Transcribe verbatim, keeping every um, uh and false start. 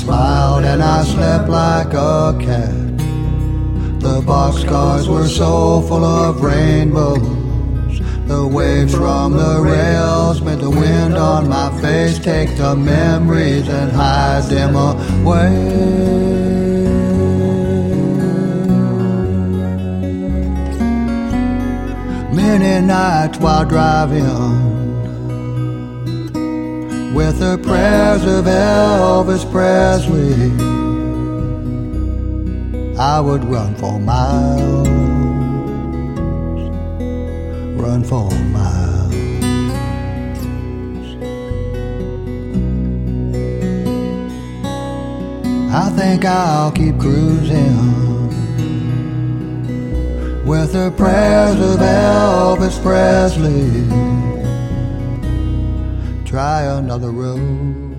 smiled and I slept like a cat. The boxcars were so full of rainbows. The waves from the rails made the wind on my face take the memories and hide them away. Many nights while driving, with the prayers of Elvis Presley, I would run for miles, run for miles. I think I'll keep cruising, with the prayers of Elvis Presley. Try another road.